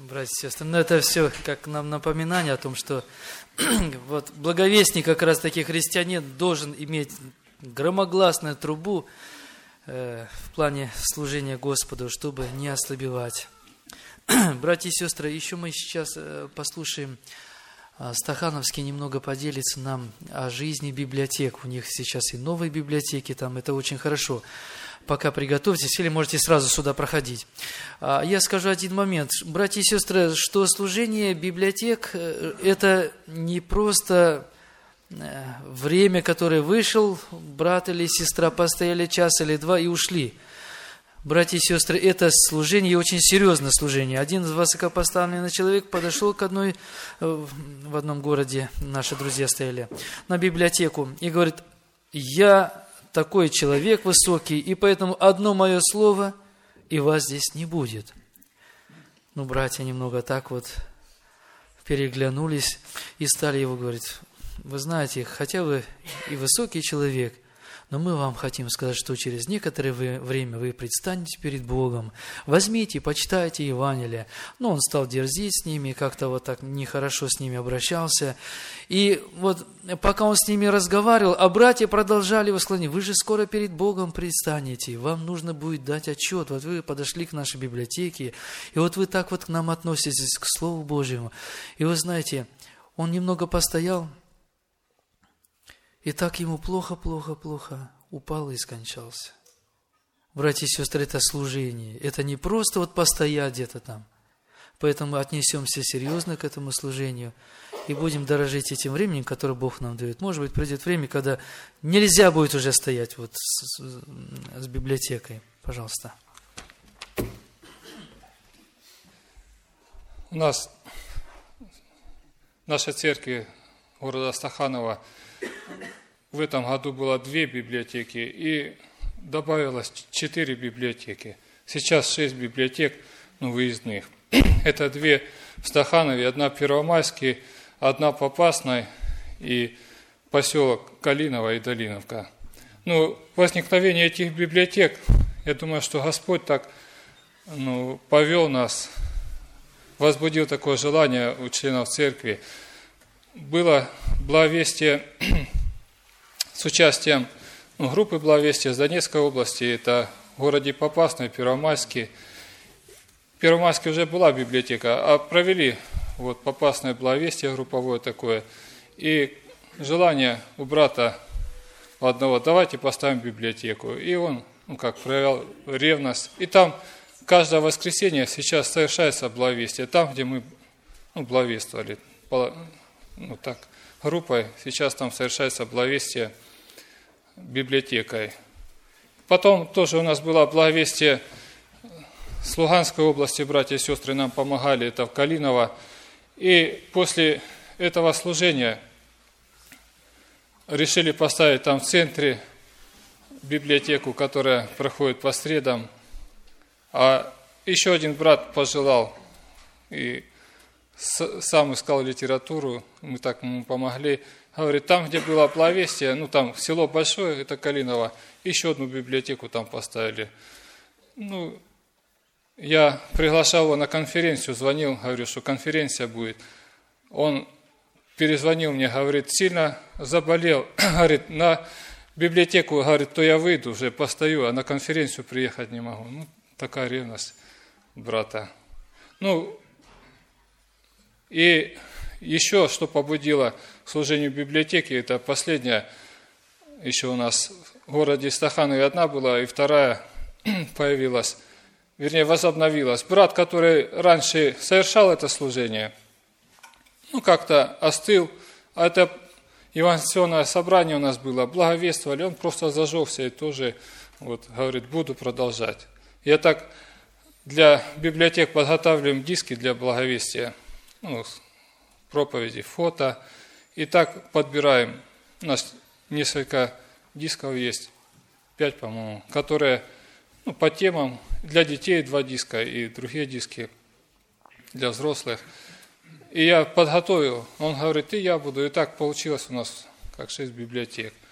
братья и сестры. Но это все как нам напоминание о том, что вот благовестник, как раз таки христианин, должен иметь громогласную трубу в плане служения Господу, чтобы не ослабевать. Братья и сестры, еще мы сейчас послушаем, Стахановский немного поделится нам о жизни библиотек. У них сейчас и новые библиотеки, там это очень хорошо. Пока приготовьтесь, или можете сразу сюда проходить. Я скажу один момент. Братья и сестры, что служение библиотек – это не просто время, которое вышел, брат или сестра постояли час или два и ушли. Братья и сестры, это служение, и очень серьезное служение. Один высокопоставленный человек подошел к одной, в одном городе, наши друзья стояли, на библиотеку, и говорит: я такой человек высокий, и поэтому одно мое слово, и вас здесь не будет. Ну, братья немного так вот переглянулись и стали его говорить: вы знаете, хотя вы и высокий человек, но мы вам хотим сказать, что через некоторое время вы предстанете перед Богом. Возьмите, почитайте Евангелие. Но он стал дерзить с ними, как-то вот так нехорошо с ними обращался. И вот пока он с ними разговаривал, а братья продолжали его склонить: вы же скоро перед Богом предстанете, вам нужно будет дать отчет. Вот вы подошли к нашей библиотеке, и вот вы так вот к нам относитесь, к Слову Божьему. И вы знаете, он немного постоял, и так ему плохо упал и скончался. Братья и сестры, это служение. Это не просто вот постоять где-то там. Поэтому отнесемся серьезно к этому служению и будем дорожить этим временем, которое Бог нам дает. Может быть, придет время, когда нельзя будет уже стоять вот с библиотекой. Пожалуйста. У нас в нашей церкви города Стаханова в этом году было 2 библиотеки и добавилось 4 библиотеки. Сейчас 6 библиотек, выездных. Это 2 в Стаханове, 1 в Первомайске, 1 в Попасной и поселок Калиново и Долиновка. Возникновение этих библиотек, я думаю, что Господь так повел нас, возбудил такое желание у членов церкви. Было благовестие с участием группы благовестия с Донецкой области, это в городе Попасной, Первомайске. В Первомайске уже была библиотека, а провели Попасное благовестие групповое такое. И желание у брата одного: давайте поставим библиотеку. И он, проявлял ревность. И там каждое воскресенье сейчас совершается благовестие. Там, где мы благовествовали, группой, сейчас там совершается благовестие библиотекой. Потом тоже у нас было благовестие с Луганской области, братья и сестры нам помогали, это в Калиново. И после этого служения решили поставить там в центре библиотеку, которая проходит по средам. А еще один брат пожелал и сам искал литературу, мы так ему помогли. Говорит, там, где было благовестие, там село большое, это Калиново, еще одну библиотеку там поставили. Я приглашал его на конференцию, звонил, говорю, что конференция будет. Он перезвонил мне, говорит, сильно заболел, говорит, на библиотеку, говорит, то я выйду, уже постою, а на конференцию приехать не могу. Такая ревность брата. И еще, что побудило к служению библиотеки, это последняя, еще у нас в городе Стаханове 1 была, и 2 появилась, возобновилась. Брат, который раньше совершал это служение, как-то остыл, а это евангелиционное собрание у нас было, благовествовали, он просто зажегся и тоже, говорит, буду продолжать. Я так для библиотек подготавливаем диски для благовестия, проповеди, фото. И так подбираем. У нас несколько дисков есть, 5, по-моему, которые по темам. Для детей 2 диска и другие диски для взрослых. И я подготовил. Он говорит, и я буду. И так получилось у нас как 6 библиотек.